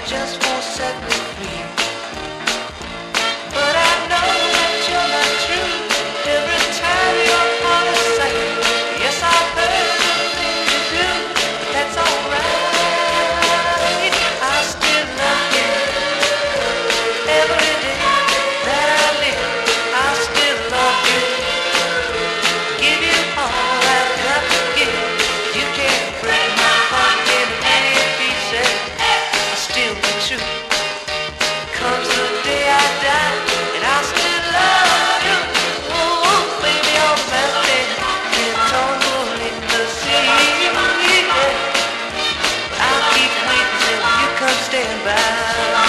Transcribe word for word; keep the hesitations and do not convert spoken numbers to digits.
just won't set me free. But I know that you're not true. Every time your heart is sick. Yes, I've heard the things you do, but that's alright. I still love you every day that I live. I still love you. Give you all I've got to give. You can't break my heart in any pieces. I'll still be true. Comes the day I die, and I still love you. Oh, baby, I'm melting and tumble in the sea. I'll keep waiting till you come stand by.